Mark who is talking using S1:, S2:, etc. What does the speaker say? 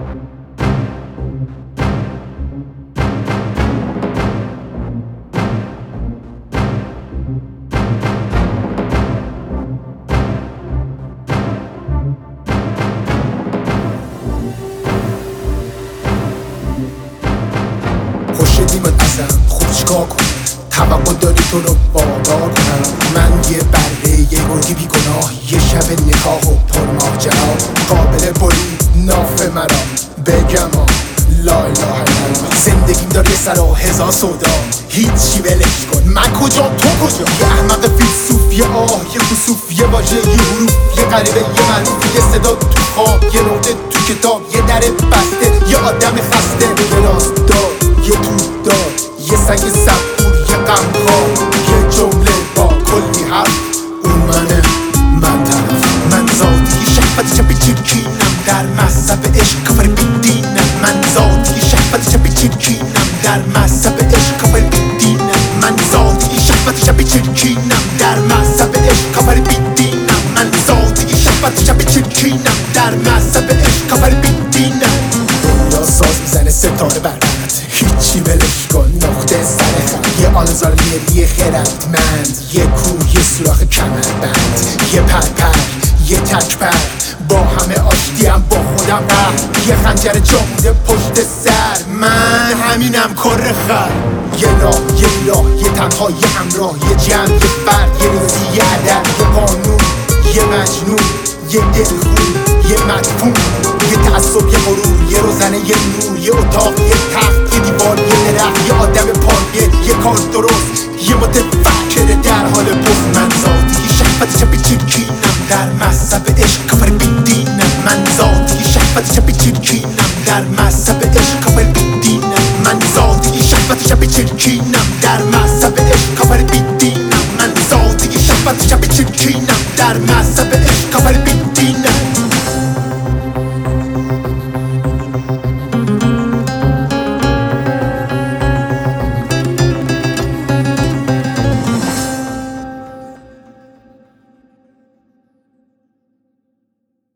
S1: خوشدیمت ازم خوب چیکار کنم، توقع داری تو رو باردار کنم. من یه بره یه گرگی بی گناه، یه شب نکاح و پرماجرا. قابل برید ناف مرا بگم لا اله الا الله. زندگیم داره سر و هزار سودا، هیچی ولش کن. من کجا تو کجا؟ یه احمق فیلسوف، یه آه، یه خسوف، یه واژه، یه حروف، یه غریبه، یه معروف، یه صدا تو خواب، یه نقطه تو کتاب، یه در بسته، یه آدم خسته، یه راست دار، یه توپ دار، یه سگ صبور، یه غمخوار، یه جمله با کلی حرف. اون منه، من طرف، من ذاتی شهوت شب چرکینم، در مذهب عشق کافر بیدینم. من ذاتی شهوت شب چرکینم، در مذهب عشق کافر بیدینم. من ذاتی شهوت شب چرکینم، در مذهب عشق کافر بیدینم. من ذاتی شهوت شب چرکینم، در مذهب عشق کافر بیدینم. دنیا ساز میزنه ستاره برد، هیچی ولش کن، نقطه سر خط. یه آلزارمیری خردمند، یه کوه، یه سوراخ کمربند، یه پرپر، یه تکبر، با همه آشتیم، با خودم قهر. یه خنجر جاموده پشت سر، من همینم کره خر. یه راه، یه راه، یه تنها، یه همراه، یه جمع، یه فرد، یه ریزی، یه عدد، یه قانون، یه مجنون، یه دلخون، یه مدفون، یه تعصب، یه غرور، یه روزنه، یه نور، یه اتاق، یه تخت، یه دیوار، یه درخت، یه آدم پایه، یه کار درست، یه متفکر در حال بخ. من ذاتی شهوت شب چرکینم، در مذهب عشق کافر بیدینم. من ذاتی شهوت شب چرکینم، در مذهب عشق کافر بیدینم. من ذاتی شهوت شب چرکینم،